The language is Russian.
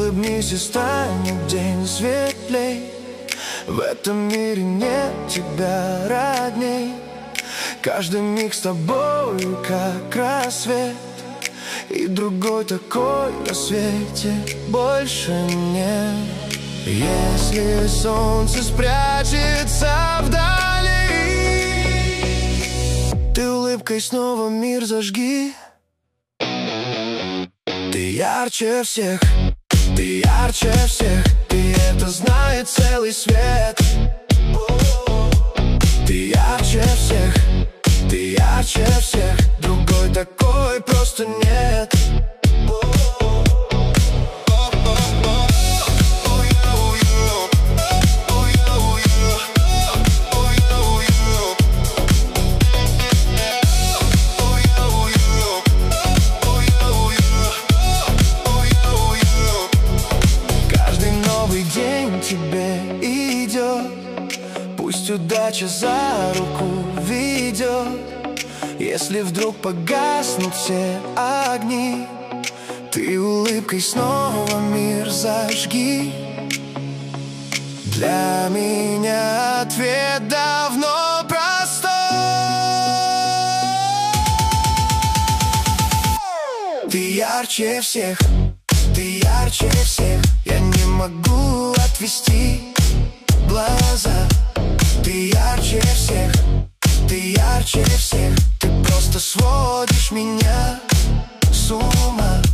Улыбнись, и станет день светлей. В этом мире нет тебя родней. Каждый миг с тобою как рассвет, и другой такой на свете больше нет. Если солнце спрячется вдали, ты улыбкой снова мир зажги. Ты ярче всех, ты ярче всех, и это знает целый свет. Ты ярче всех, ты ярче всех, другой такой просто нет. Каждый новый день тебе идет, пусть удача за руку ведет. Если вдруг погаснут все огни, ты улыбкой снова мир зажги. Для меня ответ давно простой. Ты ярче всех, ты ярче всех, я не могу отвести глаза. Ты ярче всех, ты ярче всех, ты просто сводишь меня с ума.